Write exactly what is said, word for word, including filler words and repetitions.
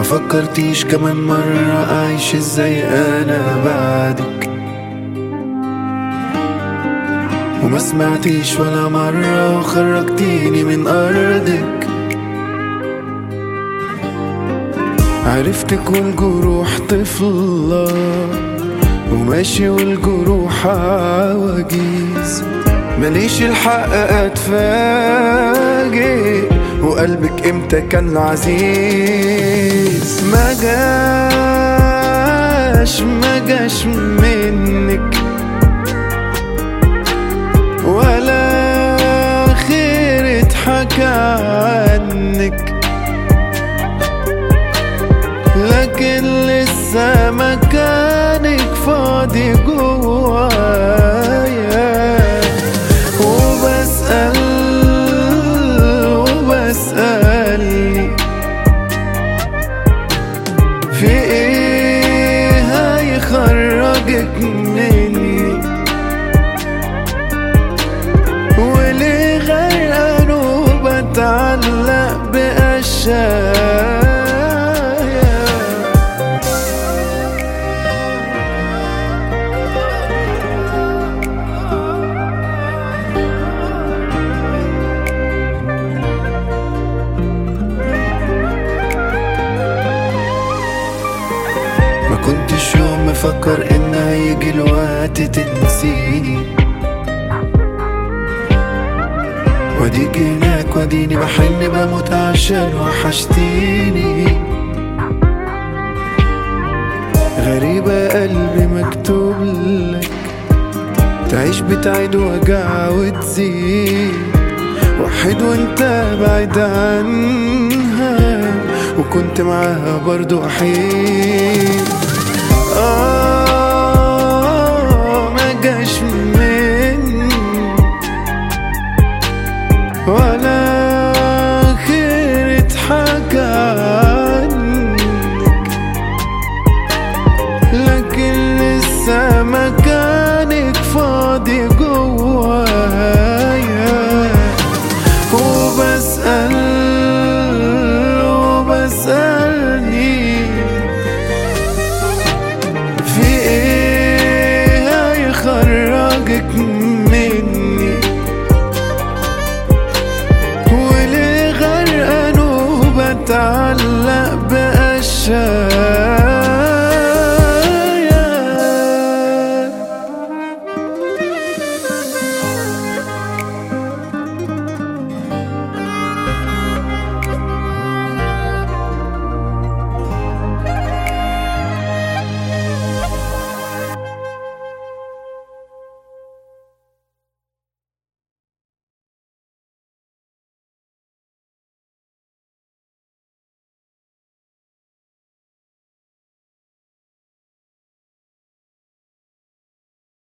فكرتيش كمان مرة أعيش ازاي أنا بعدك، وما سمعتيش ولا مرة وخرجتيني من أرضك. عرفتك والجروح طفلة وماشي والجروح عواجيز، ماليش الحق اتفاجئ وقلبك امتى كان له عزيز. ما جاش ما جاش منك ولا خير اتحكى عنك، لكن لسه مكانك فاضي جوايا. وبسأل وبسألني في ايه هيخرجك مني، وليه غرقان وبتعلق بأشياء. كنتش يوم مفكر ان هيجي الوقت تنسيني، واديك هناك واديني بحن بموت عشان وحشتيني. غريبة قلبي مكتوب لك تعيش بتعيد وجع وتزيد، وحيد وانت بعيد عنها وكنت معاها برضو وحيد. آه ما جاش مني ولا خير اتحكى عنك، لكن لسه مكانك فاضي جوايا. وبسأل وبسألني في ايه هيخرجك مني، وليه غرقان وبتعلق بأشياء.